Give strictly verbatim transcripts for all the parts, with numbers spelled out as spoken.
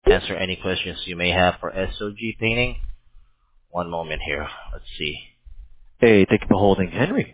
answer any questions you may have for S O G painting. One moment here. Let's see. Hey, thank you for holding. Henry.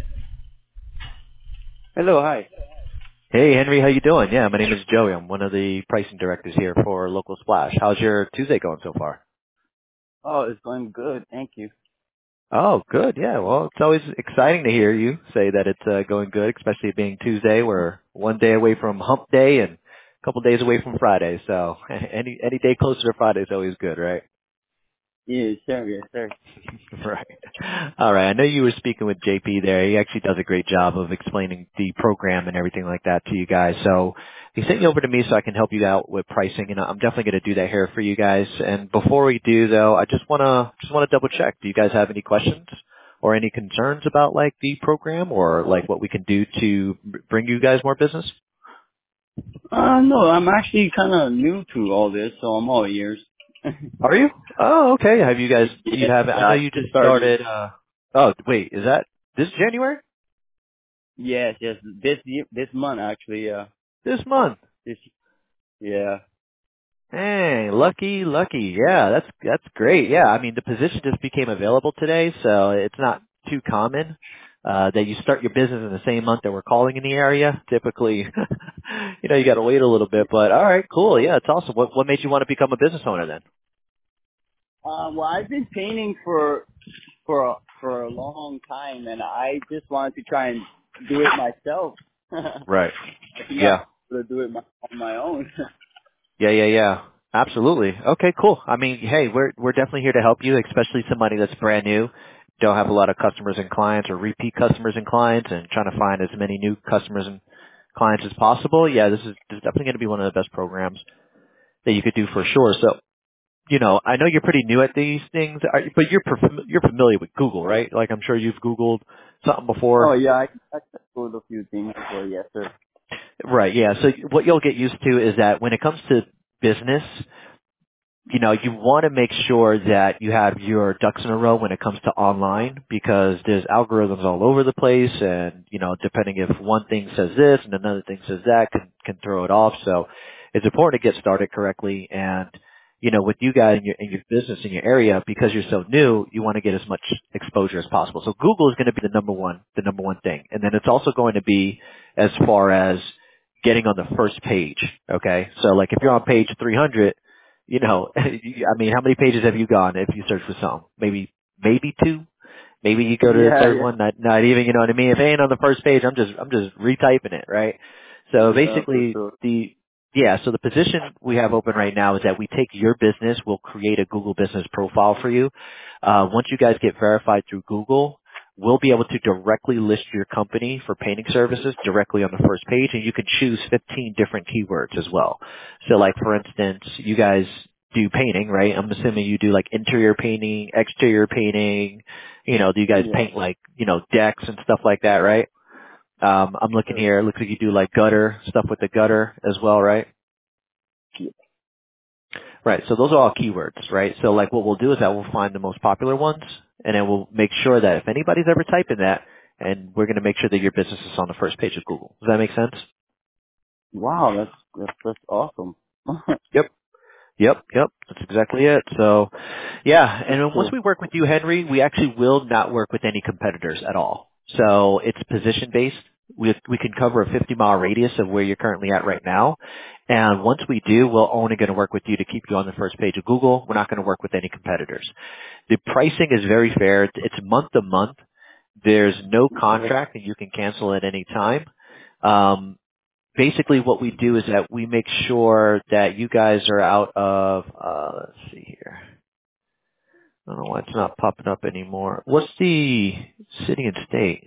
Hello, hi. Hey, Henry, how you doing? Yeah, my name is Joey. I'm one of the pricing directors here for Local Splash. How's your Tuesday going so far? Oh, it's going good. Thank you. Oh, good. Yeah, well, it's always exciting to hear you say that it's uh, going good, especially it being Tuesday. We're one day away from Hump Day and a couple days away from Friday. So any any day closer to Friday is always good, right? Yeah, sure, yes, sir. Right. All right. I know you were speaking with J P there. He actually does a great job of explaining the program and everything like that to you guys. So he sent you over to me so I can help you out with pricing, and I'm definitely going to do that here for you guys. And before we do, though, I just want to just want to double check. Do you guys have any questions or any concerns about like the program or like what we can do to bring you guys more business? Uh, no, I'm actually kind of new to all this, so I'm all ears. Are you? Oh, okay. Have you guys? You Yeah, have? I yeah, know I you just just started. started. uh Oh, wait. Is that this January? Yes, yes, this year, this month actually, uh, This month? this, yeah. Hey, lucky, lucky. Yeah, that's that's great. Yeah, I mean the position just became available today, so it's not too common uh that you start your business in the same month that we're calling in the area. Typically, you know, you got to wait a little bit. But all right, cool. Yeah, it's awesome. What what made you want to become a business owner then? Uh, well, I've been painting for, for, a, for a long time, and I just wanted to try and do it myself. I Right. think I'm Yeah. able to do it my, on my own. Yeah, yeah, yeah. Absolutely. Okay, cool. I mean, hey, we're we're definitely here to help you, especially somebody that's brand new, don't have a lot of customers and clients or repeat customers and clients and trying to find as many new customers and clients as possible. Yeah, this is, this is definitely going to be one of the best programs that you could do for sure. So, you know, I know you're pretty new at these things, are- but you're perf- you're familiar with Google, right? Like I'm sure you've Googled something Oh, before. yeah, I, I told a few things before, yes, sir. Right, yeah. So what you'll get used to is that when it comes to business, you know, you want to make sure that you have your ducks in a row when it comes to online because there's algorithms all over the place and, you know, depending if one thing says this and another thing says that can, can throw it off. So it's important to get started correctly and, you know, with you guys in your, in your business in your area, because you're so new, you want to get as much exposure as possible. So Google is going to be the number one, the number one thing. And then it's also going to be as far as getting on the first page. Okay. So like if you're on page three hundred, you know, I mean, how many pages have you gone if you search for something? Maybe, maybe two. Maybe you go to the Yeah, third yeah. one, not, not even, you know what I mean? If it ain't on the first page, I'm just, I'm just retyping it, right? So Yeah, for basically sure. the, yeah, so the position we have open right now is that we take your business, we'll create a Google business profile for you. Uh, once you guys get verified through Google, we'll be able to directly list your company for painting services directly on the first page, and you can choose fifteen different keywords as well. So like, for instance, you guys do painting, right? I'm assuming you do like interior painting, exterior painting, you know, do you guys Yeah. paint like, you know, decks and stuff like that, right? Um, I'm looking Sure. here. It looks like you do like gutter, stuff with the gutter as well, right? Right. So those are all keywords, right? So like what we'll do is that we'll find the most popular ones and then we'll make sure that if anybody's ever typing that, and we're going to make sure that your business is on the first page of Google. Does that make sense? Wow, that's that's that's awesome. Yep. Yep, yep, that's exactly it. So, yeah, and That's then once cool. we work with you, Henry, we actually will not work with any competitors at all. So it's position based. We we can cover a fifty mile radius of where you're currently at right now, and once we do, we're only going to work with you to keep you on the first page of Google. We're not going to work with any competitors. The pricing is very fair. It's it's month to month. There's no Okay. contract, and you can cancel at any time. Um, basically what we do is that we make sure that you guys are out of uh let's see here. I don't know why it's not popping up anymore. What's the city and state?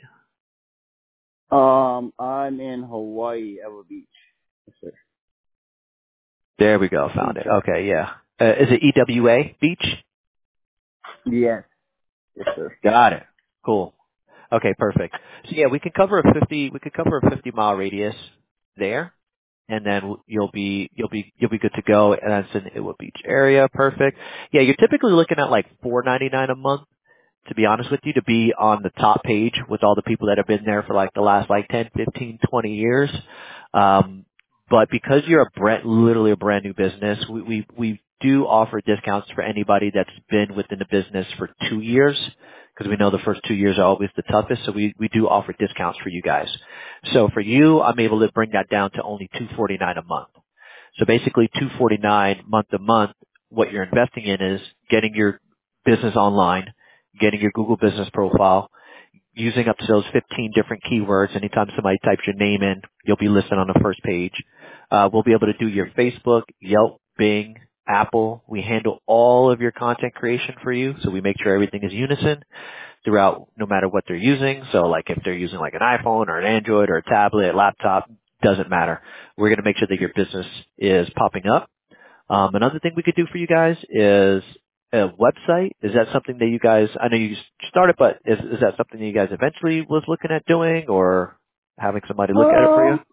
Um, I'm in Hawaii, Ever Beach. Yes, sir. There we go, found Beach. it. Okay, yeah. Uh, is it E W A Beach? Yes. Yes, sir. Got it. Cool. Okay, perfect. So yeah, we can cover a fifty we could cover a fifty mile radius there. And then you'll be you'll be you'll be good to go, and that's in Iowa Beach area. Perfect. Yeah, you're typically looking at like four ninety nine a month, to be honest with you, to be on the top page with all the people that have been there for like the last like ten, fifteen, twenty years. Um, But because you're a brand, literally a brand new business, we, we, we do offer discounts for anybody that's been within the business for two years because we know the first two years are always the toughest. So we, we do offer discounts for you guys. So for you, I'm able to bring that down to only two forty-nine a month. So basically two forty-nine month to month, what you're investing in is getting your business online, getting your Google business profile, using up to those fifteen different keywords. Anytime somebody types your name in, you'll be listed on the first page. Uh, we'll be able to do your Facebook, Yelp, Bing, Apple. We handle all of your content creation for you. So we make sure everything is unison throughout no matter what they're using. So like if they're using like an iPhone or an Android or a tablet, laptop, doesn't matter. We're going to make sure that your business is popping up. Um, another thing we could do for you guys is a website. Is that something that you guys, I know you started, but is, is that something that you guys eventually was looking at doing or having somebody look at it for you? Um,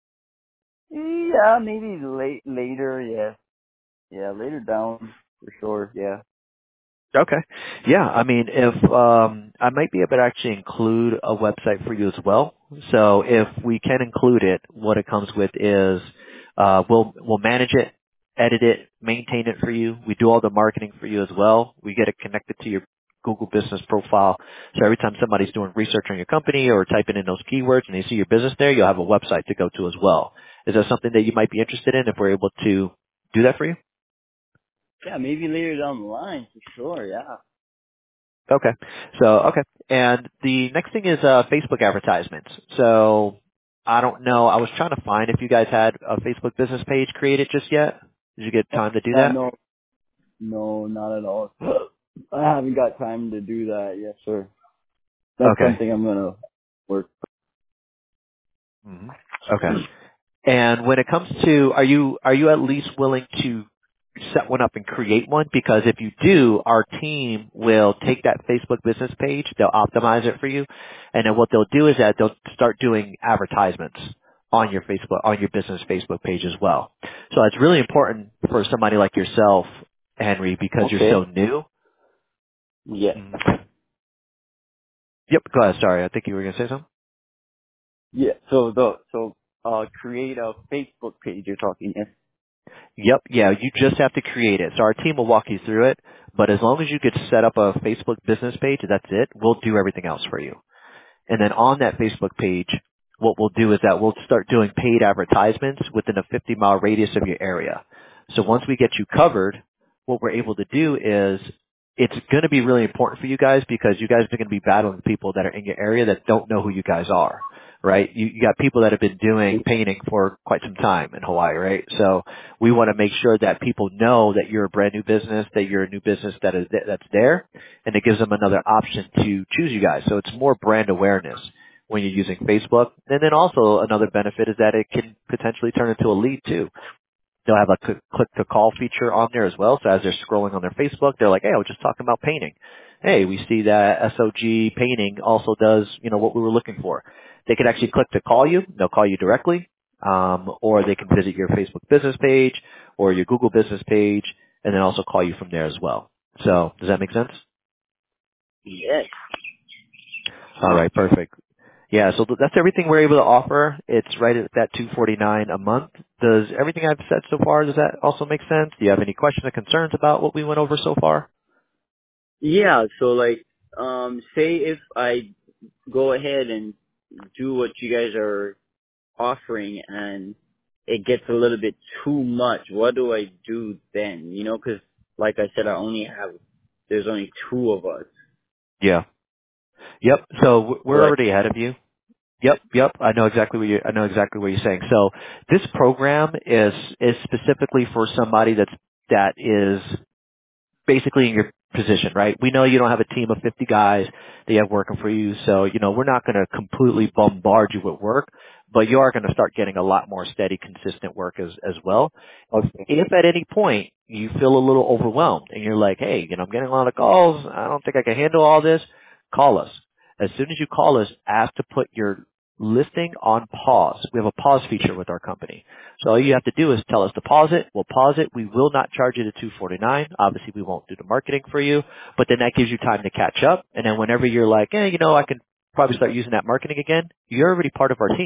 yeah, maybe late later. Yeah, yeah, later down for sure. Yeah. Okay. Yeah, I mean, if um I might be able to actually include a website for you as well. So if we can include it, what it comes with is uh we'll we'll manage it, edit it, maintain it for you. We do all the marketing for you as well. We get it connected to your Google business profile. So every time somebody's doing research on your company or typing in those keywords and they see your business there, you'll have a website to go to as well. Is that something that you might be interested in if we're able to do that for you? Yeah, maybe later down the line for sure. Yeah. Okay. So, okay. And the next thing is uh, Facebook advertisements. So, I don't know. I was trying to find if you guys had a Facebook business page created just yet. Did you get time to do Uh, that? no, no, not at all. I haven't got time to do that yet, sir. That's Okay. something I'm gonna work. hmm Okay. And when it comes to, are you are you at least willing to set one up and create one? Because if you do, our team will take that Facebook business page, they'll optimize it for you, and then what they'll do is that they'll start doing advertisements on your Facebook on your business Facebook page as well. So it's really important for somebody like yourself, Henry, because you're so Okay. new. Yeah. Mhm. Yep. Go ahead. Sorry, I think you were going to say something. Yeah. So the so uh create a Facebook page. You're talking. Yes. Yep, yeah, you just have to create it. So our team will walk you through it, but as long as you could set up a Facebook business page, that's it. We'll do everything else for you. And then on that Facebook page, what we'll do is that we'll start doing paid advertisements within a fifty mile radius of your area. So once we get you covered, what we're able to do is it's going to be really important for you guys because you guys are going to be battling people that are in your area that don't know who you guys are, right? You, you got people that have been doing painting for quite some time in Hawaii, right? So we want to make sure that people know that you're a brand new business, that you're a new business that is that's there, and it gives them another option to choose you guys. So it's more brand awareness when you're using Facebook. And then also another benefit is that it can potentially turn into a lead too. They'll have a click click to call feature on there as well. So as they're scrolling on their Facebook, they're like, hey, I was just talking about painting. Hey, we see that S O G painting also does, you know, what we were looking for. They could actually click to call you. They'll call you directly. Um, or they can visit your Facebook business page or your Google business page and then also call you from there as well. So does that make sense? Yes. All right, perfect. Yeah, so th- that's everything we're able to offer. It's right at that two forty-nine a month. Does everything I've said so far, does that also make sense? Do you have any questions or concerns about what we went over so far? Yeah. So like, um, say if I go ahead and do what you guys are offering and it gets a little bit too much, what do I do then? You know, because like I said, I only have there's only two of us. Yeah. Yep. So w- So we're like, already ahead of you. Yep, yep. I know exactly what you I know exactly what you're saying. So this program is is specifically for somebody that's that is basically in your position, right? We know you don't have a team of fifty guys that you have working for you, so, you know, we're not going to completely bombard you with work, but you are going to start getting a lot more steady, consistent work as, as well. okay, If at any point you feel a little overwhelmed and you're like, hey, you know, I'm getting a lot of calls, I don't think I can handle all this, call us. As soon as you call us, ask to put your listing on pause. We have a pause feature with our company. So all you have to do is tell us to pause it. We'll pause it. We will not charge you the two forty-nine. Obviously, we won't do the marketing for you, but then that gives you time to catch up. And then whenever you're like, eh, you know, I can probably start using that marketing again, you're already part of our team.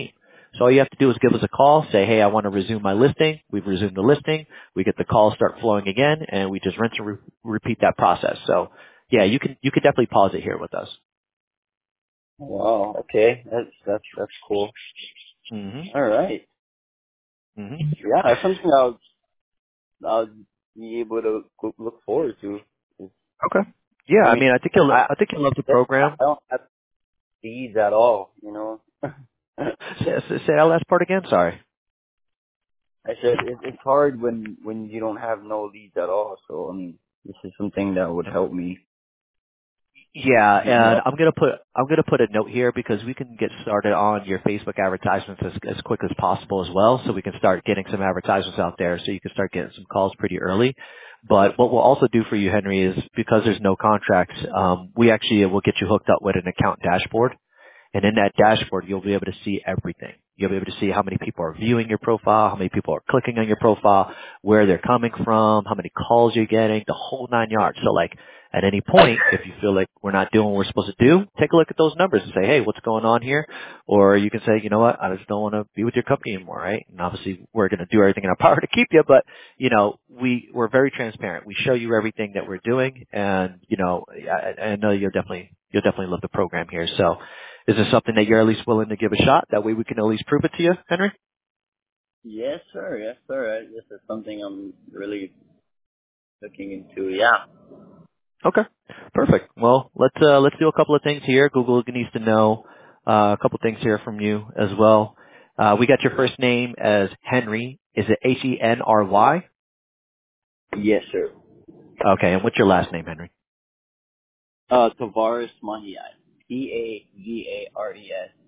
So all you have to do is give us a call, say, hey, I want to resume my listing. We've resumed the listing. We get the calls start flowing again, and we just rinse and re- repeat that process. So yeah, you can you could definitely pause it here with us. Wow. Okay. That's that's that's cool. hmm All right. hmm Yeah, that's something I'll I'll be able to go- look forward to. Okay. Yeah, I I mean, mean, I think you'll I think you'll love the I program. don't have these at all. You know. Say, say say that last part again. Sorry. I said it, it's hard when when you don't have no leads at all. So I mean, this is something that would help me. Yeah, You and know. I'm gonna put I'm gonna put a note here because we can get started on your Facebook advertisements as as quick as possible as well, so we can start getting some advertisements out there, so you can start getting some calls pretty early. But what we'll also do for you, Henry, is because there's no contracts, um, we actually will get you hooked up with an account dashboard. And in that dashboard, you'll be able to see everything. You'll be able to see how many people are viewing your profile, how many people are clicking on your profile, where they're coming from, how many calls you're getting, the whole nine yards. So like at any point, if you feel like we're not doing what we're supposed to do, take a look at those numbers and say, hey, what's going on here? Or you can say, you know what, I just don't want to be with your company anymore, right? And obviously we're going to do everything in our power to keep you, but you know, we, we're very transparent. We show you everything that we're doing, and you know, I, I know you'll definitely, you'll definitely love the program here. So, is this something that you're at least willing to give a shot? That way we can at least prove it to you, Henry? Yes, sir. Yes, sir. This is something I'm really looking into. Yeah. Okay. Perfect. Well, let's, uh, let's do a couple of things here. Google needs to know, uh, a couple things here from you as well. Uh, we got your first name as Henry. Is it H E N R Y? Yes, sir. Okay. And what's your last name, Henry? Uh, Tavares Mahiai. T A V A R E S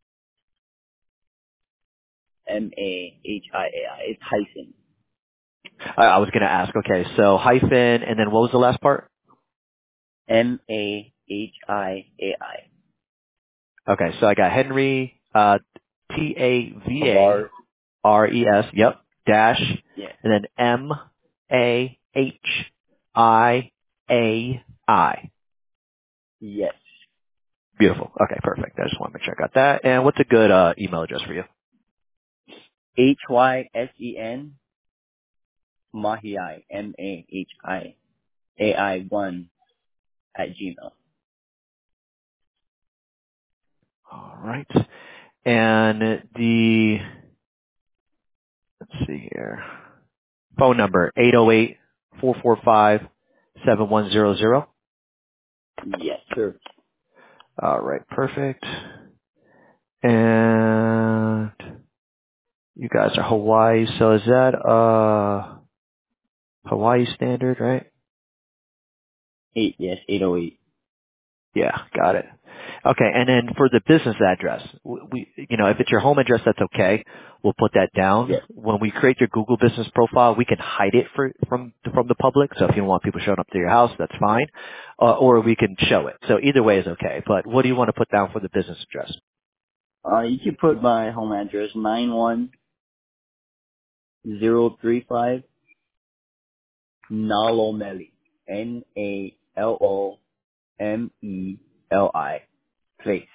M A H I A I. It's hyphen. I, I was going to ask. Okay. So hyphen, and then what was the last part? M A H I A I. Okay. So I got Henry, uh, T A V A Tavares. R E S, yep, dash, Yes. and then M A H I A I. Yes. Beautiful. Okay, perfect. I just want to make sure I got that. And what's a good uh, email address for you? H Y S E N Mahiai. M A H I A I one at Gmail. All right. And the, let's see here, phone number, eight oh eight, four four five, seven one zero zero. Yes, sir. All right, perfect. And you guys are Hawaii, so is that uh Hawaii standard, right? Eight. Yes, eight oh eight. Yeah, got it. Okay, and then for the business address, w- we, you know, if it's your home address, that's okay. We'll put that down. Yes. When we create your Google business profile, we can hide it for, from from the public. So if you don't want people showing up to your house, that's fine, uh, or we can show it. So either way is okay. But what do you want to put down for the business address? Uh, you can put my home address nine one zero three five Nalomeli. N A L O M E L I. Place.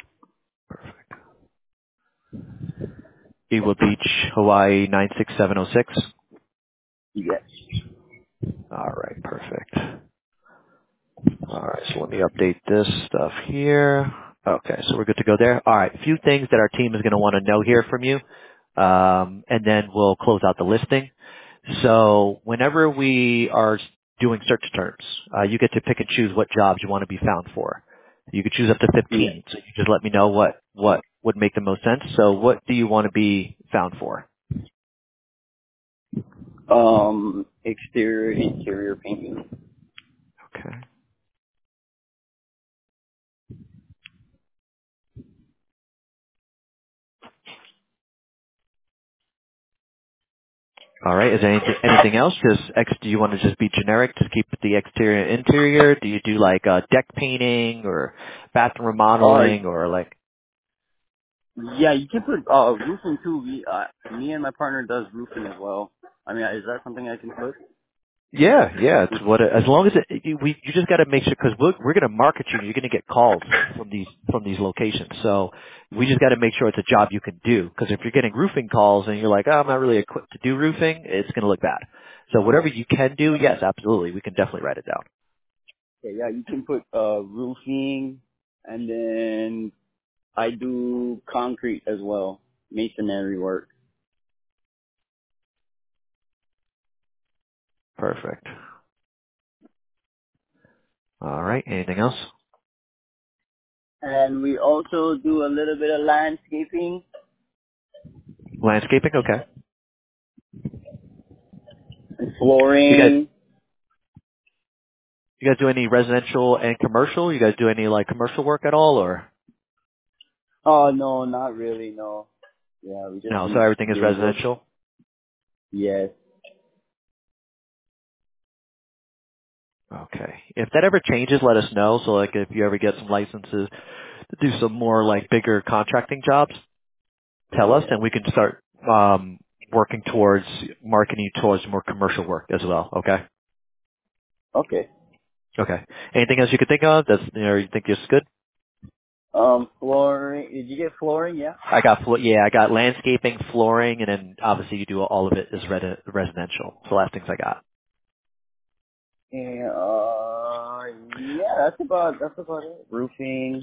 Eagle Beach, Hawaii nine six seven zero six. Yes. All right, perfect. All right, so let me update this stuff here. Okay, so we're good to go there. All right, a few things that our team is going to want to know here from you, um, and then we'll close out the listing. So whenever we are doing search terms, uh, you get to pick and choose what jobs you want to be found for. You could choose up to Yes. fifteen, so you just let me know what, what would make the most sense. So what do you want to be found for? Um, exterior, interior painting. Okay. All right. Is there anything, anything else? Just ex, do you want to just be generic? Just keep the exterior and interior? Do you do like uh, deck painting or bathroom Uh, remodeling or like? yeah, you can put uh roofing too. We, uh, me and my partner does roofing as well. I mean, is that something I can put? Yeah, yeah. It's what as long as it, you- we you just got to make sure because we're we're going to market you. You're going to get calls from these from these locations. So we just got to make sure it's a job you can do. Because if you're getting roofing calls and you're like, oh, I'm not really equipped to do roofing, it's going to look bad. So whatever you can do, yes, absolutely, we can definitely write it down. Okay, yeah, you can put uh roofing, and then I do concrete as well, masonry work. Perfect. All right. Anything else? And we also do a little bit of landscaping Landscaping. Okay. and You guys flooring. you guys do any residential and commercial? You guys do any like commercial work at all or Oh no, not really, no. Yeah, we just no? So do everything is do work. residential. Yes. Okay. If that ever changes, let us know. So like if you ever get some licenses to do some more like bigger contracting jobs, tell us Yeah. and we can start um working towards marketing towards more commercial work as well. Okay. Okay. Okay. Anything else you could think of that's you know you think is good? Um, flooring. Did you get flooring? Yeah. I got flo- yeah, I got landscaping, flooring, and then obviously you do all of it is red- residential. So last things I got. And uh, yeah, that's about that's about it. Roofing.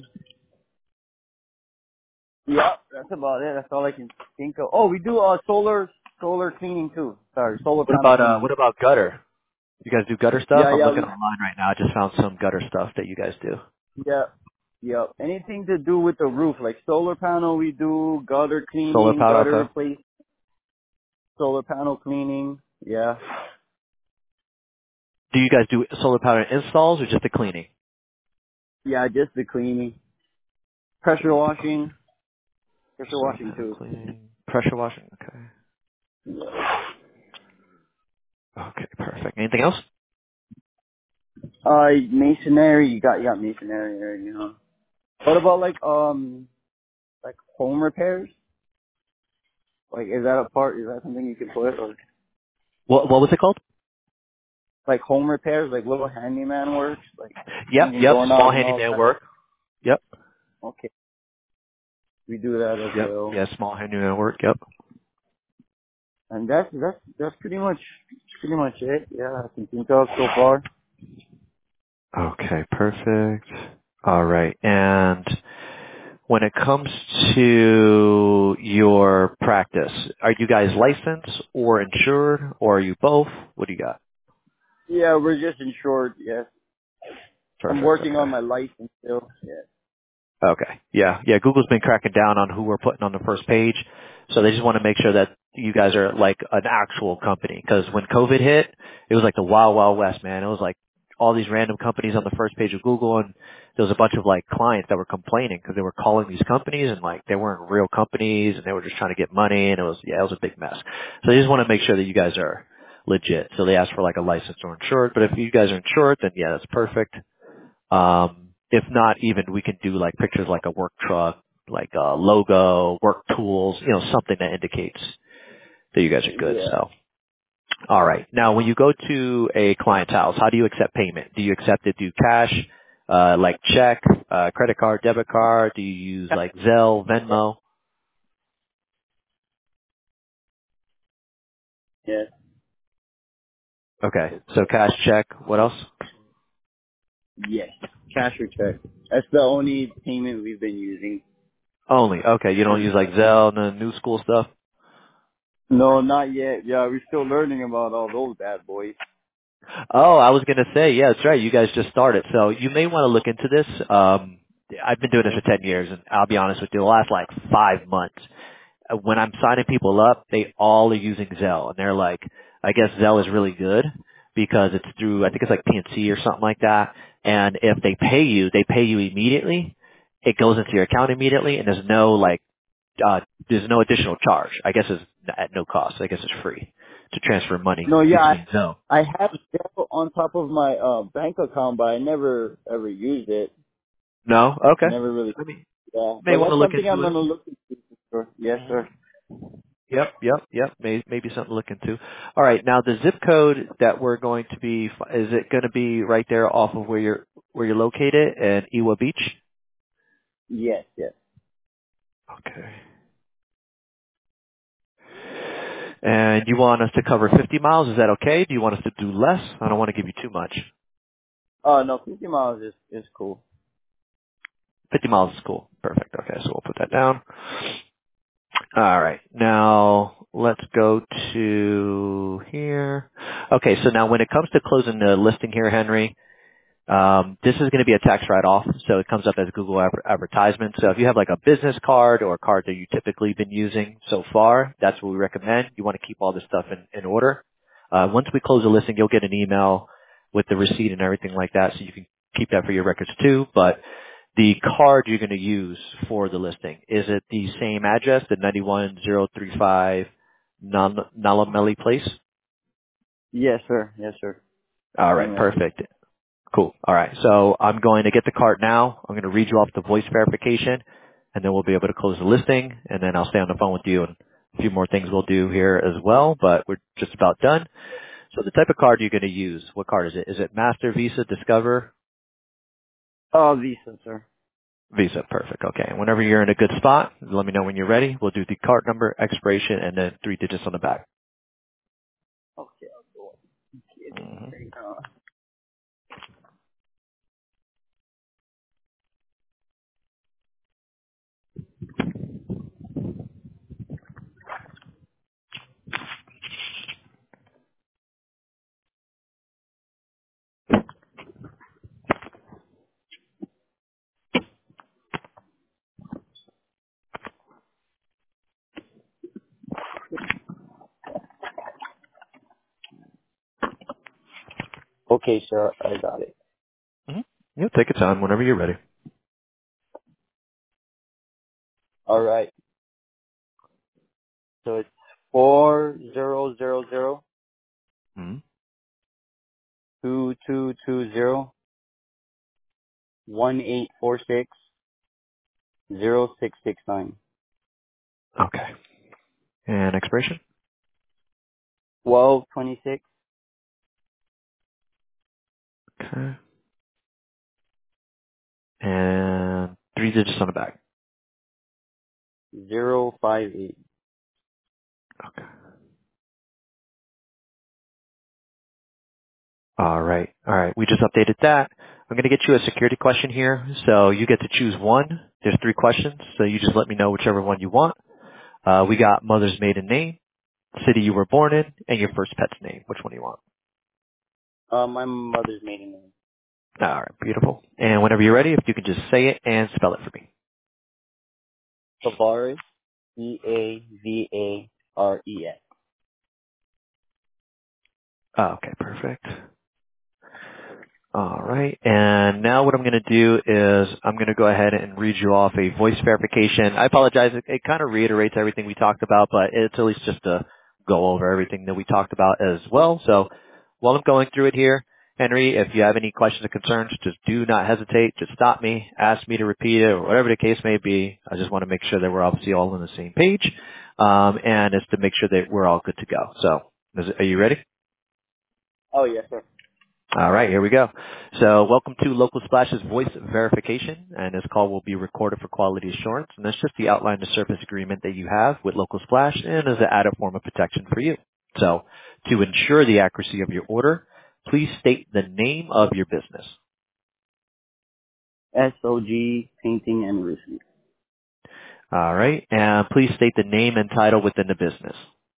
Yep, that's about it. That's all I can think of. Oh, we do uh solar solar cleaning too. Sorry, solar What panel about uh cleaning. what about gutter? You guys do gutter stuff? Yeah, I'm yeah, looking we online right now. I just found some gutter stuff that you guys do. yeah, yep. Anything to do with the roof, like solar panel, we do gutter Solar cleaning, power, gutter okay. replace, solar panel cleaning. Yeah, Do you guys do solar power installs or just the cleaning? yeah, just the cleaning, pressure washing, pressure Solar washing panel too. cleaning, pressure washing. Okay. Okay, perfect. Anything else? Uh, masonry, you got you got masonry there, you know. What about like um like home repairs? Like, is that a part? Is that something you can put? Or What what was it called? like home repairs, like little handyman works, like Yep, changing yep. Small doorknobs and all handyman that. work. Yep, Okay, we do that as yep. well. Yeah, small handyman work. Yep. And that's that's that's pretty much pretty much it. Yeah, I can think of so far. Okay, perfect. All right. And when it comes to your practice, are you guys licensed or insured or are you both? What do you got? Yeah, we're just insured. Yes, I'm Perfect. working Okay. on my license still. Yeah. Okay. Yeah. Yeah. Google's been cracking down on who we're putting on the first page. So they just want to make sure that you guys are like an actual company. Cause when COVID hit, it was like the wild, wild west, man. It was like all these random companies on the first page of Google and there was a bunch of like clients that were complaining because they were calling these companies and like they weren't real companies and they were just trying to get money and it was, yeah, it was a big mess. So they just want to make sure that you guys are legit. So they asked for like a license or insured, but if you guys are insured, then yeah, that's perfect. Um, if not, even we can do like pictures like a work truck, like a logo, work tools, you know, something that indicates that you guys are good. Yeah. So, all right. Now, when you go to a client's house, how do you accept payment? Do you accept it through cash, uh, like check, uh, credit card, debit card? Do you use like Zelle, Venmo? Yes. Okay. So cash, check. What else? Yes. Cash or check. That's the only payment we've been using. Only. Okay. You don't use like Zelle and the new school stuff? No, not yet. Yeah, we're still learning about all those bad boys. Oh, I was going to say, yeah, that's right. You guys just started. So you may want to look into this. Um, I've been doing this for ten years, and I'll be honest with you, the last like five months, uh, when I'm signing people up, they all are using Zelle. And they're like, I guess Zelle is really good because it's through, I think it's like P N C or something like that. And if they pay you, they pay you immediately. It goes into your account immediately, and there's no like, uh, there's no additional charge. I guess it's at no cost. I guess it's free to transfer money No, yeah, I, between Zelle. I have Zelle on top of my uh, bank account, but I never ever used it. No? Okay. Never really. I mean, Yeah, may but want to that's look something I'm into it. gonna look into. For sure. Yes, hmm sir. Yep, yep, yep. May, maybe something to look into. All right. Now the zip code that we're going to be, is it going to be right there off of where you're, where you're located in Ewa Beach? Yes, yes. Okay. And you want us to cover fifty miles? Is that okay? Do you want us to do less? I don't want to give you too much. Oh, no, fifty miles is, is cool. fifty miles is cool. Perfect. Okay. So we'll put that down. All right. Now let's go to here. Okay. So now when it comes to closing the listing here, Henry, Um, this is going to be a tax write-off, so it comes up as Google adver- advertisement. So if you have like a business card or a card that you've typically been using so far, that's what we recommend. You want to keep all this stuff in, in order. Uh, once we close the listing, you'll get an email with the receipt and everything like that, so you can keep that for your records too. But the card you're going to use for the listing, is it the same address, the nine one zero three five Nal- Nalamelli Place? Yes, sir. Yes, sir. All right, Same address. perfect. Cool. All right. So I'm going to get the card now. I'm going to read you off the voice verification, and then we'll be able to close the listing, and then I'll stay on the phone with you, and a few more things we'll do here as well, but we're just about done. So the type of card you're going to use, what card is it? Is it Master, Visa, Discover? Oh, Visa, sir. Visa. Perfect. Okay. And whenever you're in a good spot, let me know when you're ready. We'll do the card number, expiration, and then three digits on the back. Okay, I'll go and get it hmm right now. Okay, sir. I got it. hmm Yeah, take your time whenever you're ready. All right. So it's four zero zero zero hmm two two two zero one eight four six zero six six nine Okay. And expiration? twelve twenty six Okay. And three digits on the back. zero five eight. Okay. All right. All right. We just updated that. I'm going to get you a security question here. So you get to choose one. There's three questions. So you just let me know whichever one you want. Uh, we got mother's maiden name, city you were born in, and your first pet's name. Which one do you want? Uh, my mother's maiden name. All right. Beautiful. And whenever you're ready, if you can just say it and spell it for me. Tavares. E A V A R E S. Oh, okay. Perfect. All right. And now what I'm going to do is I'm going to go ahead and read you off a voice verification. I apologize. It, it kind of reiterates everything we talked about, but it's at least just to go over everything that we talked about as well. So while I'm going through it here, Henry, if you have any questions or concerns, just do not hesitate. Just stop me, ask me to repeat it, or whatever the case may be. I just want to make sure that we're obviously all on the same page, um, and it's to make sure that we're all good to go. So is, are you ready? Oh yes, sir. All right, here we go. So welcome to Local Splash's voice verification, and this call will be recorded for quality assurance, and that's just the outline of service agreement that you have with Local Splash and as an added form of protection for you. So to ensure the accuracy of your order, please state the name of your business. S O G Painting and Roofing. All right, and please state the name and title within the business.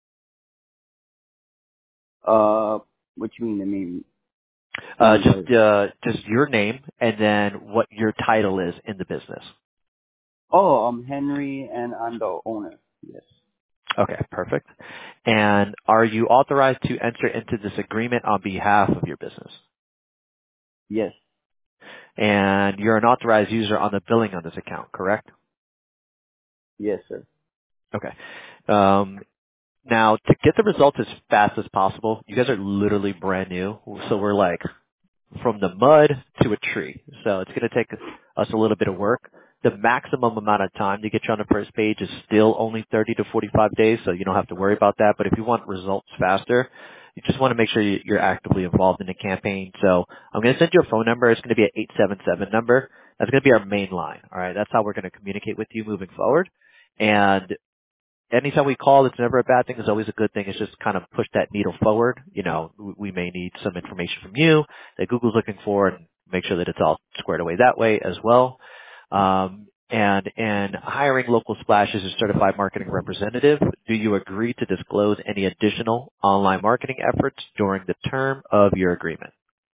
Uh, what you mean the name? Uh, Name just, card. uh, just your name and then what your title is in the business. Oh, I'm Henry and I'm the owner. Yes. Okay, perfect. And are you authorized to enter into this agreement on behalf of your business? Yes. And you're an authorized user on the billing on this account, correct? Yes, sir. Okay. Um, now, to get the results as fast as possible, you guys are literally brand new. So we're like from the mud to a tree. So it's going to take us a little bit of work the maximum amount of time to get you on the first page is still only thirty to forty-five days, so you don't have to worry about that. But if you want results faster, you just want to make sure you- you're actively involved in the campaign. So I'm going to send you a phone number. It's going to be an eight seven seven number. That's going to be our main line. All right. That's how we're going to communicate with you moving forward. And anytime we call, it's never a bad thing. It's always a good thing. It's just kind of push that needle forward. You know, we we may need some information from you that Google's looking for and make sure that it's all squared away that way as well. Um, and in hiring Local Splash as a certified marketing representative, do you agree to disclose any additional online marketing efforts during the term of your agreement?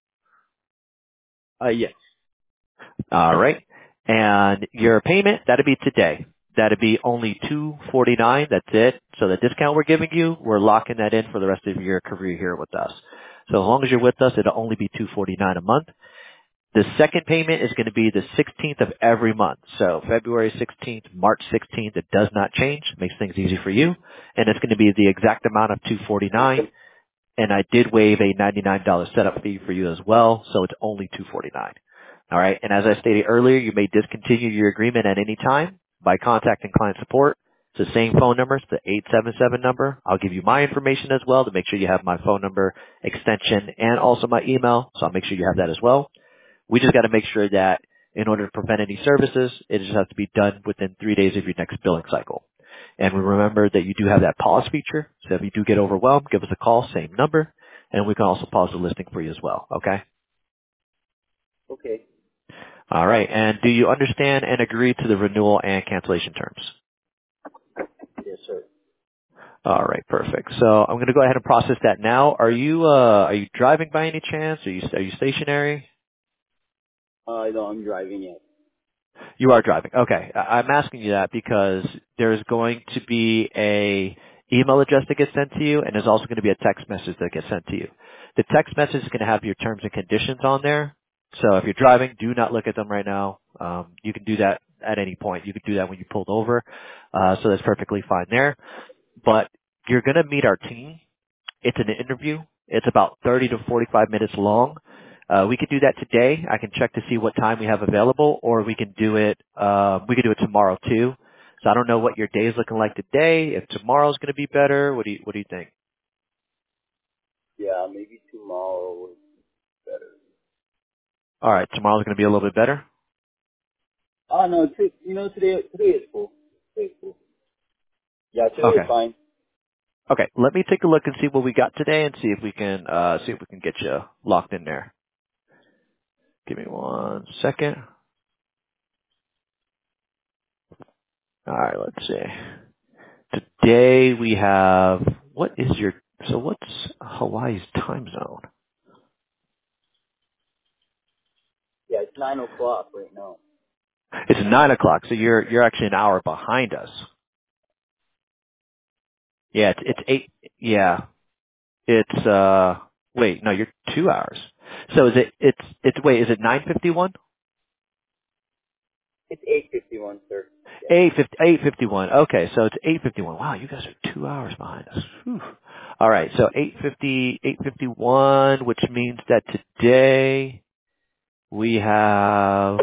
Uh, yes. All right. And your payment, that'd be today. That'd be only two forty-nine. That's it. So the discount we're giving you, we're locking that in for the rest of your career here with us. So as long as you're with us, it'll only be two forty-nine a month. The second payment is going to be the sixteenth of every month. So February sixteenth, March sixteenth, it does not change. Makes things easy for you. And it's going to be the exact amount of two forty-nine. And I did waive a ninety-nine dollars setup fee for you as well, so it's only two forty-nine. All right. And as I stated earlier, you may discontinue your agreement at any time by contacting client support. It's the same phone number. It's the eight seven seven number. I'll give you my information as well to make sure you have my phone number, extension, and also my email. So I'll make sure you have that as well. We just got to make sure that in order to prevent any services, it just has to be done within three days of your next billing cycle. And we remember that you do have that pause feature. So if you do get overwhelmed, give us a call, same number, and we can also pause the listing for you as well. Okay? Okay. All right. And do you understand and agree to the renewal and cancellation terms? Yes, sir. All right. Perfect. So I'm going to go ahead and process that now. Are you uh, are you driving by any chance? Are you are you stationary? Uh, no, I'm driving yet. You are driving. Okay. I- I'm asking you that because there's going to be a email address that gets sent to you, and there's also going to be a text message that gets sent to you. The text message is going to have your terms and conditions on there. So if you're driving, do not look at them right now. Um, you can do that at any point. You can do that when you pulled over. Uh, so that's perfectly fine there. But you're going to meet our team. It's an interview. It's about thirty to forty-five minutes long. Uh, we could do that today. I can check to see what time we have available, or we can do it. Uh, we could do it tomorrow too. So I don't know what your day is looking like today. If tomorrow's going to be better, what do you what do you think? Yeah, maybe tomorrow would be better. All right, tomorrow's going to be a little bit better. Oh no, t- you know today today is full. Today is full. Yeah, today is Okay. fine. Okay. Let me take a look and see what we got today, and see if we can uh, see if we can get you locked in there. Give me one second. All right. Let's see. Today we have, what is your, so what's Hawaii's time zone? Yeah, it's nine o'clock right now. It's nine o'clock, so you're, you're actually an hour behind us. Yeah, it's, Yeah, it's eight, yeah, it's, uh, wait, no, you're two hours. So is it, it's, it's, wait, is it nine fifty-one? it's eight fifty one, sir. Yeah. eight fifty, eight fifty-one. Okay, so it's eight fifty-one. Wow, you guys are two hours behind us. Whew. All right, so eight fifty, eight fifty-one, which means that today we have,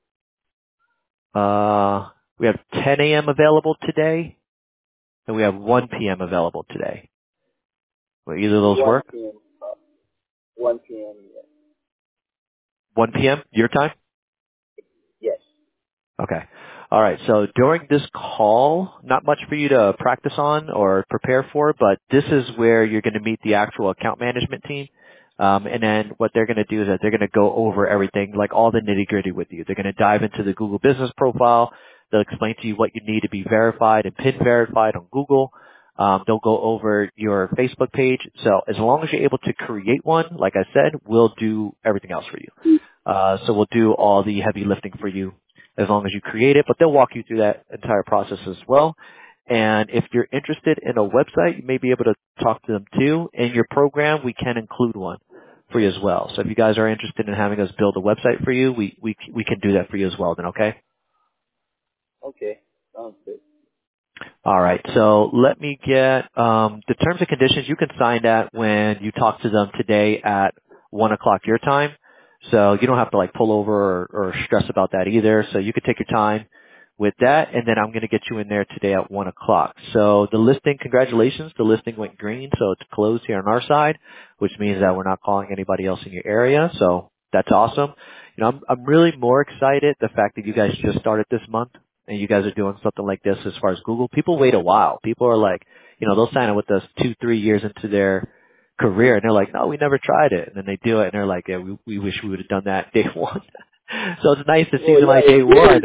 Uh, we have ten a.m. available today, and we have one p.m. available today. Will either of those One work? p m. Uh, one p m. Yes. one p.m. your time? Yes. Okay. All right. So during this call, not much for you to practice on or prepare for, but this is where you're going to meet the actual account management team. Um, and then what they're going to do is that they're going to go over everything, like all the nitty gritty with you. They're going to dive into the Google business profile. They'll explain to you what you need to be verified and pin verified on Google. Um, they'll go over your Facebook page. So as long as you're able to create one, like I said, we'll do everything else for you. Uh, so we'll do all the heavy lifting for you as long as you create it, but they'll walk you through that entire process as well. And if you're interested in a website, you may be able to talk to them too. In your program, we can include one for you as well. So if you guys are interested in having us build a website for you, we, we, we can do that for you as well then, okay? Okay. Sounds good. All right. So let me get um, the terms and conditions. You can sign that when you talk to them today at one o'clock your time. So you don't have to like pull over or, or stress about that either. So you can take your time. with that, and then I'm going to get you in there today at one o'clock. So the listing, congratulations, the listing went green, so it's closed here on our side, which means that we're not calling anybody else in your area, so that's awesome. You know, I'm, I'm really more excited the fact that you guys just started this month, and you guys are doing something like this as far as Google. People wait a while. People are like, you know, they'll sign up with us two, three years into their career, and they're like, no, we never tried it, and then they do it, and they're like, yeah, we, we wish we would have done that day one. So it's nice to see Well, yeah, somebody day it's weird. one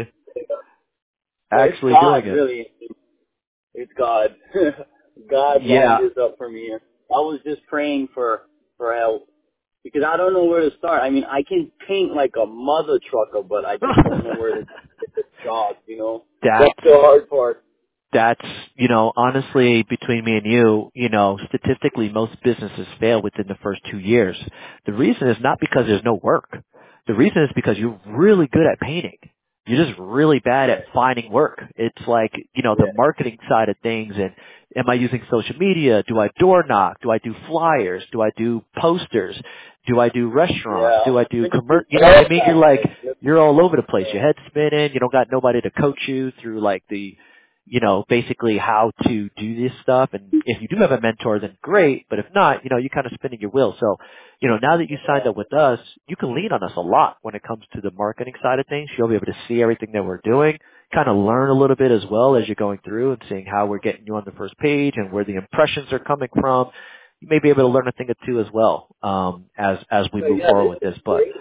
It's actually doing God, it. really. It's God. God lined Yeah. this up for me. I was just praying for for help because I don't know where to start. I mean, I can paint like a mother trucker, but I just don't know where to get the job. You know, That's that's the hard part. that's you know, honestly, between me and you, you know, statistically most businesses fail within the first two years. The reason is not because there's no work. The reason is because you're really good at painting. You're just really bad at finding work. It's like, you know, the Yeah, marketing side of things, and am I using social media? Do I door knock? Do I do flyers? Do I do posters? Do I do restaurants? yeah. Do I I'm do trying to commer do You know what all I mean? You're that. like, Like, you're all over the place. yeah, Your head's spinning. You don't got nobody to coach you through like the, you know, basically how to do this stuff. And if you do have a mentor, then great. But if not, you know, you're kind of spinning your wheel. So, you know, now that you signed up with us, you can lean on us a lot when it comes to the marketing side of things. You'll be able to see everything that we're doing, kind of learn a little bit as well as you're going through and seeing how we're getting you on the first page and where the impressions are coming from. You may be able to learn a thing or two as well, um, as, as we so move yeah, forward this with is this. But great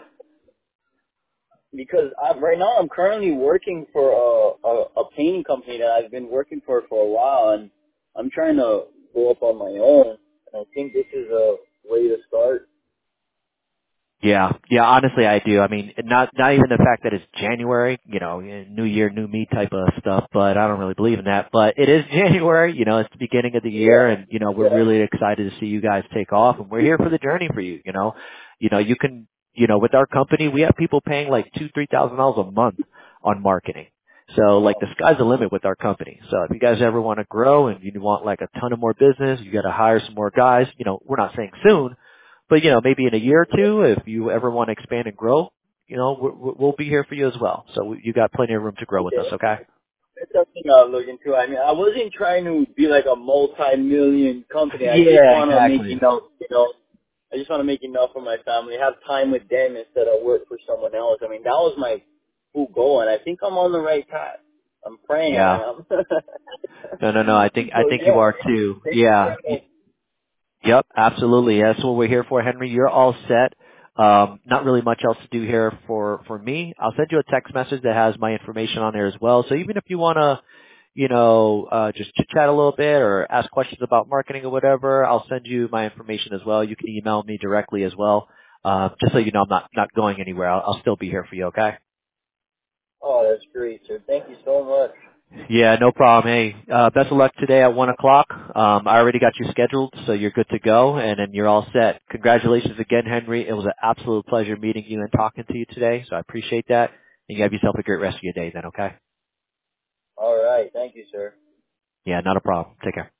because I, right now I'm currently working for a, a a painting company that I've been working for for a while, and I'm trying to go up on my own. And I think this is a way to start. yeah, yeah, honestly I do. I mean, not, not even the fact that it's January, you know, new year, new me type of stuff, but I don't really believe in that. But it is January, you know, it's the beginning of the year, Yeah, and, you know, we're yeah, really excited to see you guys take off, and we're here for the journey for you, you know. You know, you can, you know, with our company, we have people paying like two, three thousand dollars a month on marketing. So like the sky's the limit with our company. So if you guys ever want to grow and you want like a ton of more business, you got to hire some more guys, you know, we're not saying soon, but, you know, maybe in a year or two, if you ever want to expand and grow, you know, we'll, we'll be here for you as well. So we- you got plenty of room to grow with us, yeah. okay? That's something I'm looking to. I mean, I wasn't trying to be like a multi-million company. I just Yeah, want to make exactly. enough, you know. I just want to make enough for my family, have time with them instead of work for someone else. I mean, that was my full goal, and I think I'm on the right path. I'm praying I Yeah. am. No, no, no. I think, I So think you yeah, are too. thank you Yeah. very much. Yep, absolutely. That's what we're here for, Henry. You're all set. Um, not really much else to do here for, for me. I'll send you a text message that has my information on there as well. So even if you want to, you know, uh, just chit chat a little bit or ask questions about marketing or whatever, I'll send you my information as well. You can email me directly as well. Uh, just so you know, I'm not, not going anywhere. I'll, I'll still be here for you, okay? Oh, that's great, sir. Thank you so much. Yeah, no problem. Hey, uh, best of luck today at one o'clock. Um, I already got you scheduled, so you're good to go, and then you're all set. Congratulations again, Henry. It was an absolute pleasure meeting you and talking to you today, so I appreciate that. And you have yourself a great rest of your day then, okay? All right. Thank you, sir. Yeah, not a problem. Take care.